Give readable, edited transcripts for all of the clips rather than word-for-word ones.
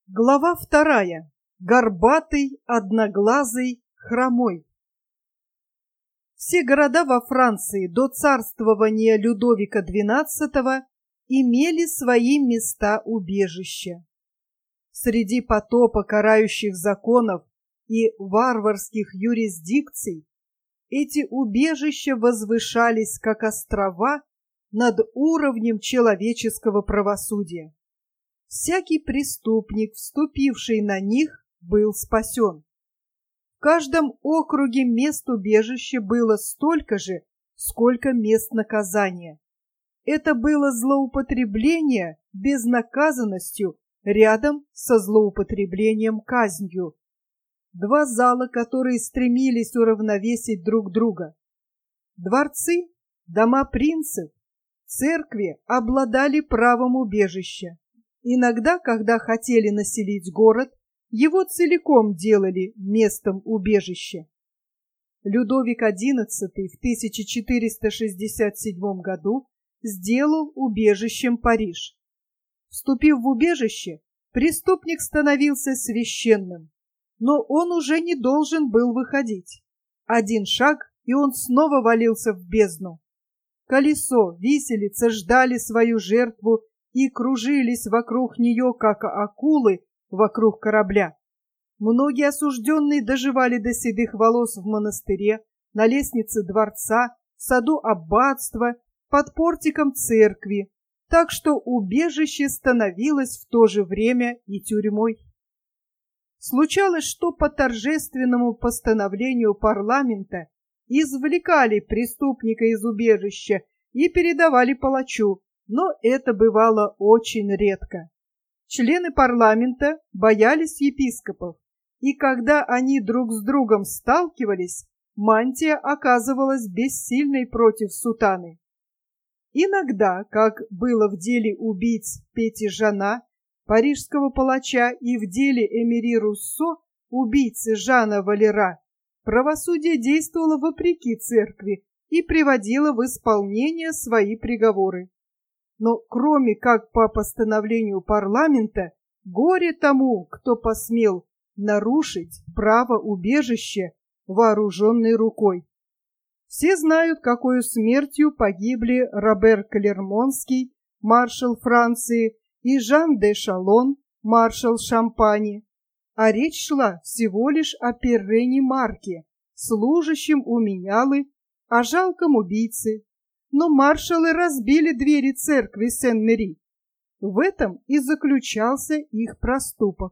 Глава 2. Горбатый, одноглазый, хромой. Все города во Франции до царствования Людовика XII имели свои места убежища. Среди потопа карающих законов и варварских юрисдикций эти убежища возвышались как острова над уровнем человеческого правосудия. Всякий преступник, вступивший на них, был спасен. В каждом округе мест убежища было столько же, сколько мест наказания. Это было злоупотребление безнаказанностью рядом со злоупотреблением казнью. Два зала, которые стремились уравновесить друг друга. Дворцы, дома принцев, церкви обладали правом убежища. Иногда, когда хотели населить город, его целиком делали местом убежища. Людовик XI в 1467 году сделал убежищем Париж. Вступив в убежище, преступник становился священным, но он уже не должен был выходить. Один шаг, и он снова валился в бездну. Колесо, виселица ждали свою жертву и кружились вокруг нее, как акулы вокруг корабля. Многие осужденные доживали до седых волос в монастыре, на лестнице дворца, в саду аббатства, под портиком церкви, так что убежище становилось в то же время и тюрьмой. Случалось, что по торжественному постановлению парламента извлекали преступника из убежища и передавали палачу, но это бывало очень редко. Члены парламента боялись епископов, и когда они друг с другом сталкивались, мантия оказывалась бессильной против сутаны. Иногда, как было в деле убийц Петти-Жана, парижского палача, и в деле Эмири Руссо, убийцы Жана Валера, правосудие действовало вопреки церкви и приводило в исполнение свои приговоры. Но кроме как по постановлению парламента, горе тому, кто посмел нарушить право убежища вооруженной рукой. Все знают, какой смертью погибли Робер Клермонский, маршал Франции, и Жан де Шалон, маршал Шампани. А речь шла всего лишь о Перрене Марке, служащем у менялы, о жалком убийце. Но маршалы разбили двери церкви Сен-Мери. В этом и заключался их проступок.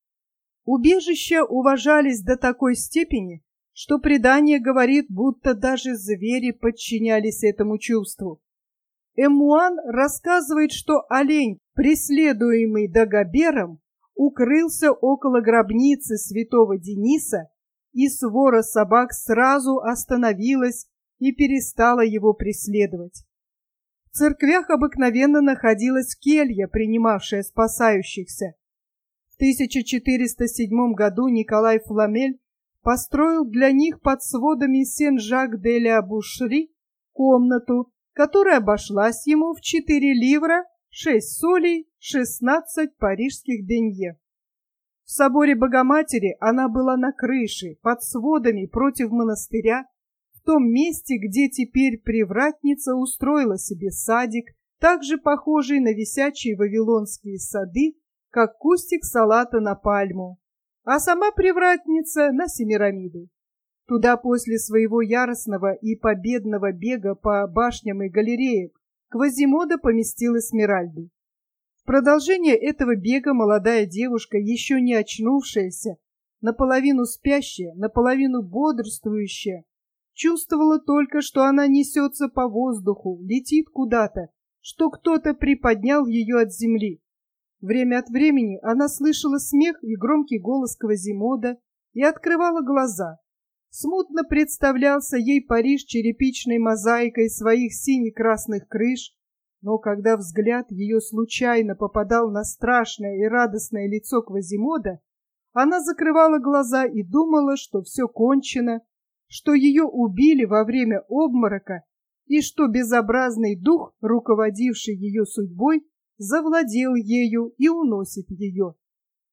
Убежища уважались до такой степени, что предание говорит, будто даже звери подчинялись этому чувству. Эмуан рассказывает, что олень, преследуемый Дагобером, укрылся около гробницы святого Дениса, и свора собак сразу остановилась и перестала его преследовать. В церквях обыкновенно находилась келья, принимавшая спасающихся. В 1407 году Николай Фламель построил для них под сводами Сен-Жак-де-ля-Бушри комнату, которая обошлась ему в 4 ливра, 6 солей, 16 парижских денье. В соборе Богоматери она была на крыше, под сводами против монастыря, в том месте, где теперь привратница устроила себе садик, также похожий на висячие вавилонские сады, как кустик салата на пальму, а сама привратница на Семирамиду. Туда после своего яростного и победного бега по башням и галереям Квазимода поместил Эсмеральду. В продолжение этого бега молодая девушка, еще не очнувшаяся, наполовину спящая, наполовину бодрствующая, чувствовала только, что она несется по воздуху, летит куда-то, что кто-то приподнял ее от земли. Время от времени она слышала смех и громкий голос Квазимода и открывала глаза. Смутно представлялся ей Париж черепичной мозаикой своих сине-красных крыш, но когда взгляд ее случайно попадал на страшное и радостное лицо Квазимода, она закрывала глаза и думала, что все кончено, что ее убили во время обморока и что безобразный дух, руководивший ее судьбой, завладел ею и уносит ее.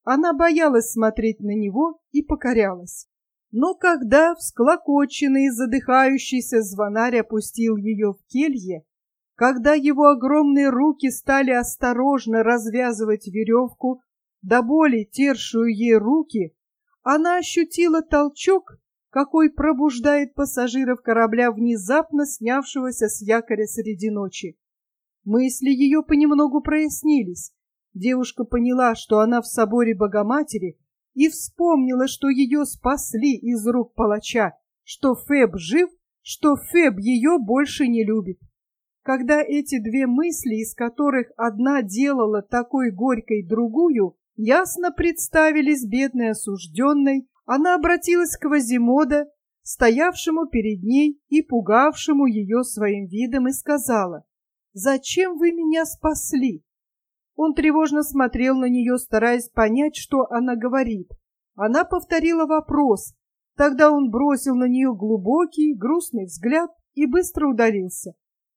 Она боялась смотреть на него и покорялась. Но когда всклокоченный и задыхающийся звонарь опустил ее в келье, когда его огромные руки стали осторожно развязывать веревку, до боли тершую ей руки, она ощутила толчок, какой пробуждает пассажиров корабля, внезапно снявшегося с якоря среди ночи. Мысли ее понемногу прояснились. Девушка поняла, что она в соборе Богоматери, и вспомнила, что ее спасли из рук палача, что Феб жив, что Феб ее больше не любит. Когда эти две мысли, из которых одна делала такой горькой другую, ясно представились бедной осужденной, она обратилась к Квазимодо, стоявшему перед ней и пугавшему ее своим видом, и сказала: «Зачем вы меня спасли?» Он тревожно смотрел на нее, стараясь понять, что она говорит. Она повторила вопрос. Тогда он бросил на нее глубокий, грустный взгляд и быстро удалился.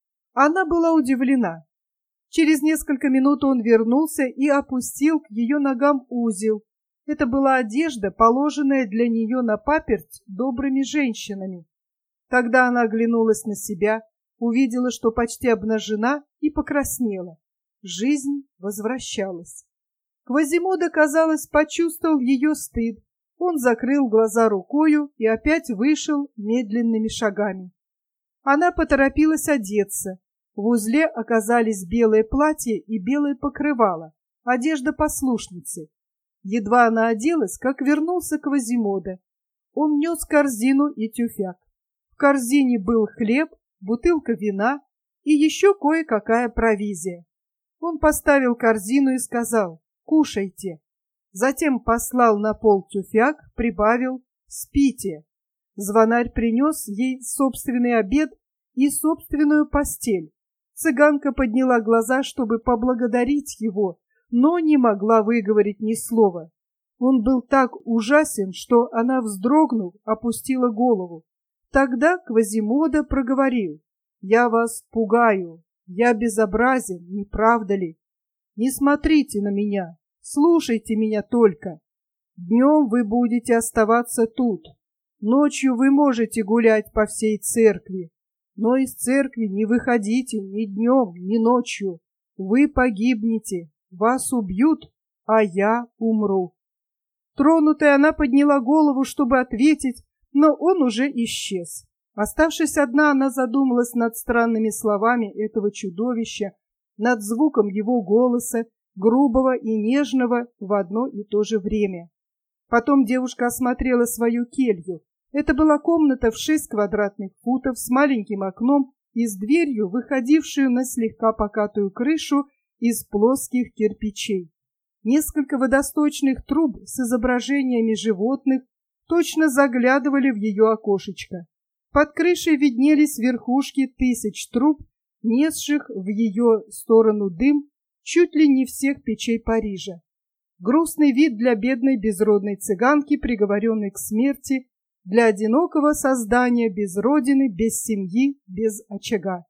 Она была удивлена. Через несколько минут он вернулся и опустил к ее ногам узел. Это была одежда, положенная для нее на паперть добрыми женщинами. Тогда она оглянулась на себя, увидела, что почти обнажена, и покраснела. Жизнь возвращалась. Квазимодо, казалось, почувствовал ее стыд. Он закрыл глаза рукою и опять вышел медленными шагами. Она поторопилась одеться. В узле оказались белое платье и белое покрывало, одежда послушницы. Едва она оделась, как вернулся Квазимодо. Он нес корзину и тюфяк. В корзине был хлеб, бутылка вина и еще кое-какая провизия. Он поставил корзину и сказал: «Кушайте». Затем послал на пол тюфяк, прибавил: «Спите». Звонарь принес ей собственный обед и собственную постель. Цыганка подняла глаза, чтобы поблагодарить его, но не могла выговорить ни слова. Он был так ужасен, что она, вздрогнув, опустила голову. Тогда Квазимодо проговорил: «Я вас пугаю. Я безобразен, не правда ли? Не смотрите на меня, слушайте меня только. Днем вы будете оставаться тут, ночью вы можете гулять по всей церкви, но из церкви не выходите ни днем, ни ночью. Вы погибнете, вас убьют, а я умру». Тронутая, она подняла голову, чтобы ответить, но он уже исчез. Оставшись одна, она задумалась над странными словами этого чудовища, над звуком его голоса, грубого и нежного в одно и то же время. Потом девушка осмотрела свою келью. Это была комната в 6 квадратных футов с маленьким окном и с дверью, выходившую на слегка покатую крышу из плоских кирпичей. Несколько водосточных труб с изображениями животных точно заглядывали в ее окошечко. Под крышей виднелись верхушки 1000 труб, несших в ее сторону дым чуть ли не всех печей Парижа. Грустный вид для бедной безродной цыганки, приговоренной к смерти, для одинокого создания без родины, без семьи, без очага.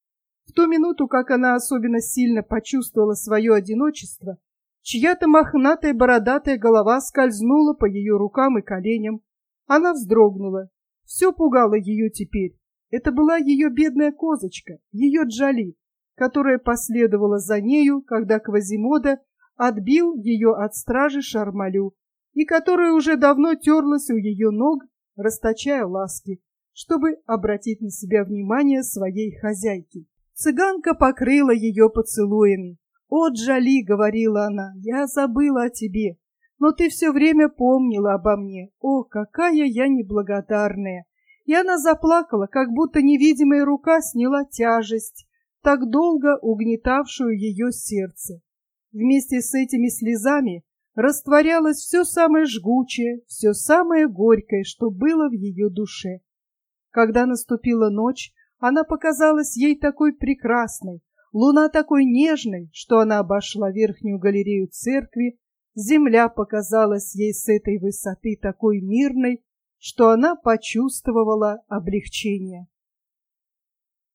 В ту минуту, как она особенно сильно почувствовала свое одиночество, чья-то мохнатая бородатая голова скользнула по ее рукам и коленям. Она вздрогнула. Все пугало ее теперь. Это была ее бедная козочка, ее Джоли, которая последовала за нею, когда Квазимодо отбил ее от стражи Шармалю, и которая уже давно терлась у ее ног, расточая ласки, чтобы обратить на себя внимание своей хозяйки. Цыганка покрыла ее поцелуями. «О, Джоли, — говорила она, — я забыла о тебе, но ты все время помнила обо мне. О, какая я неблагодарная!» И она заплакала, как будто невидимая рука сняла тяжесть, так долго угнетавшую ее сердце. Вместе с этими слезами растворялось все самое жгучее, все самое горькое, что было в ее душе. Когда наступила ночь, она показалась ей такой прекрасной, луна такой нежной, что она обошла верхнюю галерею церкви. Земля показалась ей с этой высоты такой мирной, что она почувствовала облегчение.